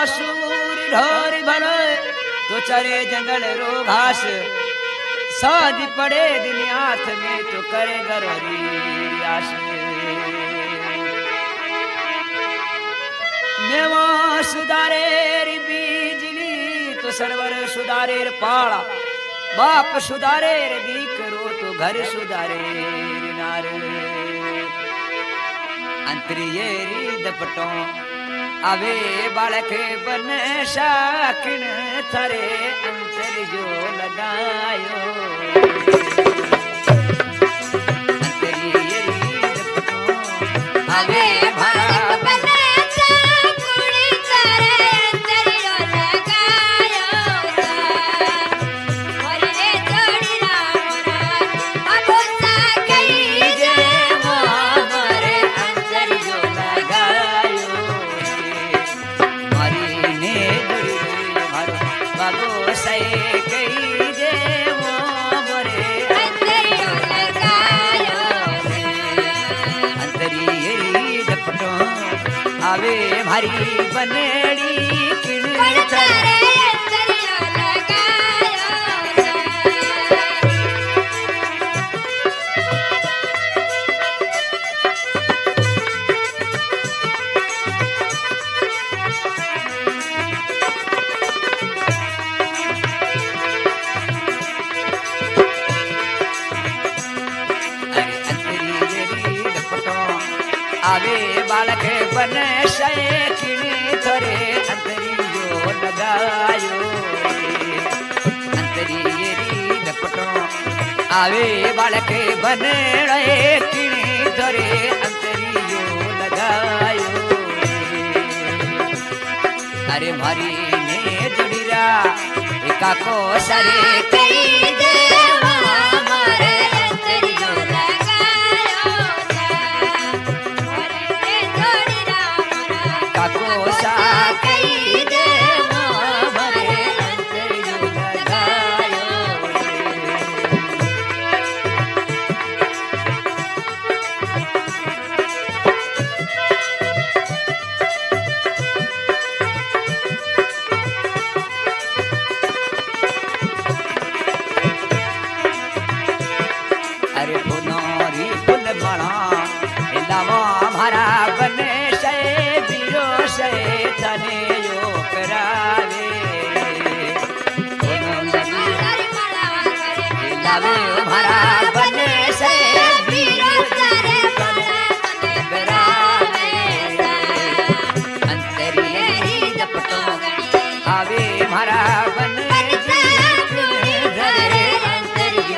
सूर ढोर भले तो चरे जंगल रो घास साज पड़े दिन हाथ में तो करे गरोरी आस नेवा सुधारेर बीजली तो सरवर सुधारेर पाड़ा बाप सुधारेर दीकरो तो घर सुधारेर नार अंतरियेरी दपटों आवे बालक बन शाकिन थरे अंतर जो लगायो अंतरियेरी दपटों आवे बालक बन शाकिन थरे अंतर जो लगायो और ले जोड़ी रामरा अब साकई जे मोरे अंतर जो लगायो बाबो से कई जे वो मोरे अंतरियो लगायो अंतरियेरी दपटों आवे भारी बनेड़ी किण चरे अंतरियो लगायो आवे बालक बन शैकिणी थोरे अंतरियो लगायो अंतरियेरी दपटों आवे बालक बन शैकिणी थोरे अंतरियो लगायो अरे मारी ने जुड़ीरा एका को सरे कई देवा मारे अंतरियो कोसा कई दे मोरे अंतरियो लगायो अरे फुनोरी फुल बड़ा लावा भरा बने तने यो करावे लावे भरा बने से वीरो तारे करावे अंतरियेरी दपटों आवे भरा बने धरे अंतरियो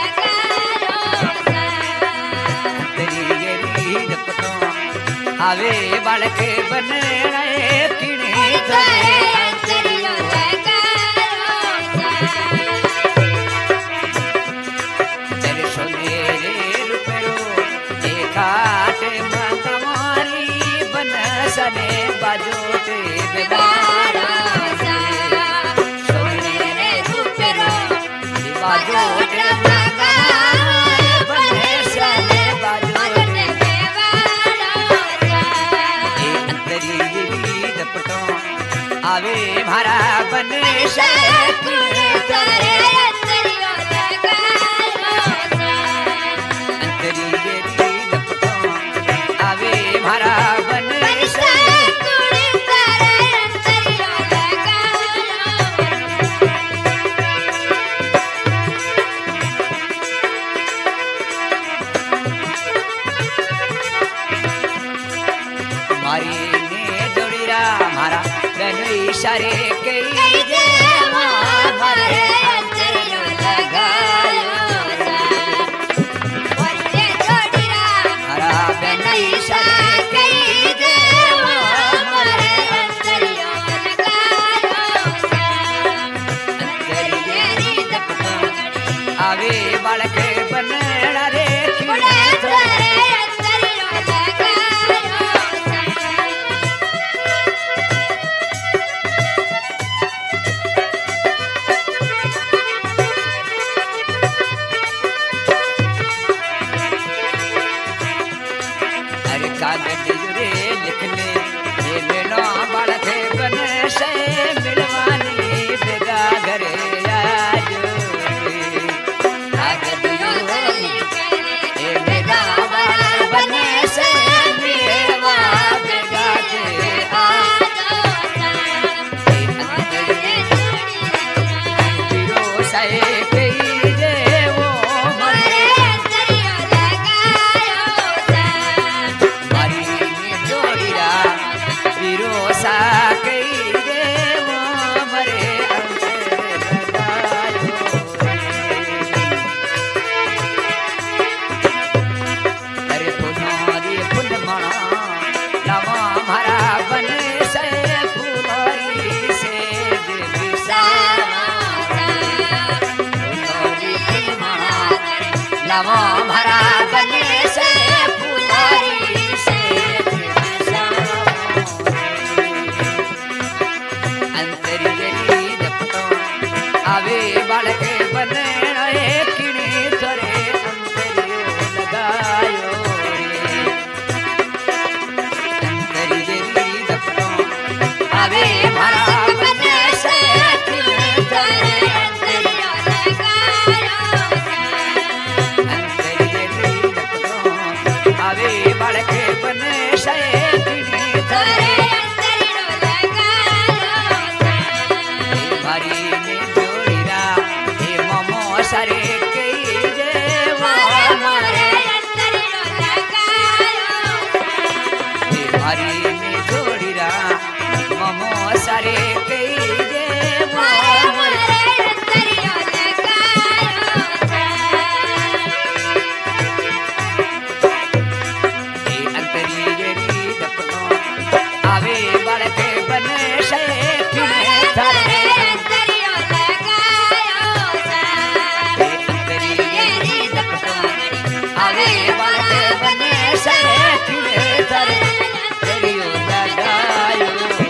अंतरियेरी दपटों आवे बालक बने सने बाजोटे बेबारा सोने रे रुपरो बाजोटे मांगा बने सने बाजोटे बेबारा ए अंतरियेरी दपटों आवे भरा बने शैकिणी थोरे अंतरियो लगायो अंतरियेरी दपटों आवे भरा बने इशारे कई जे मारे अंतरियो लगायो और ये जोड़ीरा हरा बन इशारे कई जे मारे अंतरियो लगायो अंतरियेरी दपटों आवे बालक बनड़ा रे कागज रे लिखने ये मेरा बालक बन लावो भरा बने से फुलवारी से अंतरियरी जपतो आवे बालके बने किणी थोरे अंतरियो लगायो अंतरियरी जपतो आवे भरा बने से किणी थोरे अंतरियो लगायो अंतरियरी जपतो आवे बालके बने से किणी थोरे सारे कई देवा मारे अंतरियो लगायो हरी ने जोड़ीरा ममो सारे कई देवा मारे अंतरियो लगायो ए अंतरियरी दपनो आवे बालके बने से किने थारे आवे बालके बने से किने थारे अंतरियो लगायो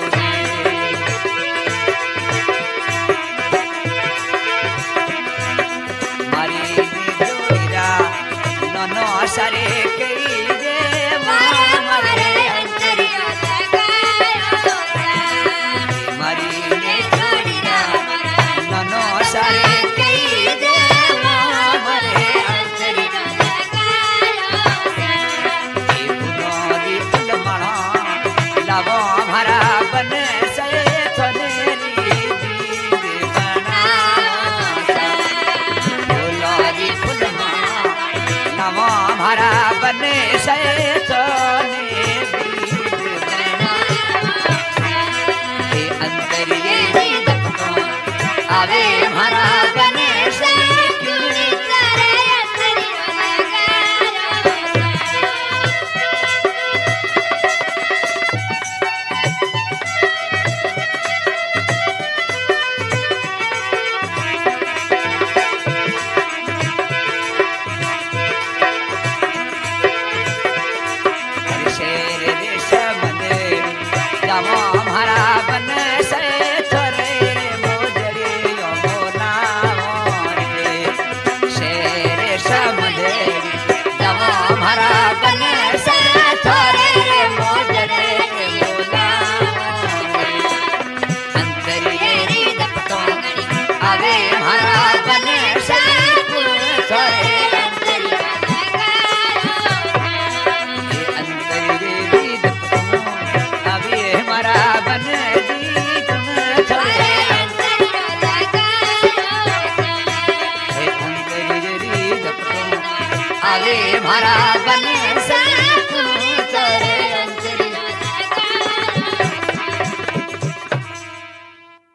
मारी जोड़ीरा ननो सारे कई देवा मारे अंतरियो लगायो मारी जोड़ीरा ननो सारे कई देवा मारे अंतरियो लावो भरा बने से थनेरी दीद बनारी फुलमा लावो भरा बने से थने दीद बना अंतरियरी दपतो आवे भरा बने से किने थारे अंतरियो लगायो लावो भरा बने से थोरे मोजड़ी यमुनाओ रे शेर समदे लावो भरा बने से थोरे मोजड़ी यमुनाओ अंतरियरी दपतो आवे भरा बने से थोरे अंतरियो अंतरियरी दपतो आवे हमारा बने दी तुम थोरे अंतरियो लगायो अंतरियरी दपतो आवे हमारा बने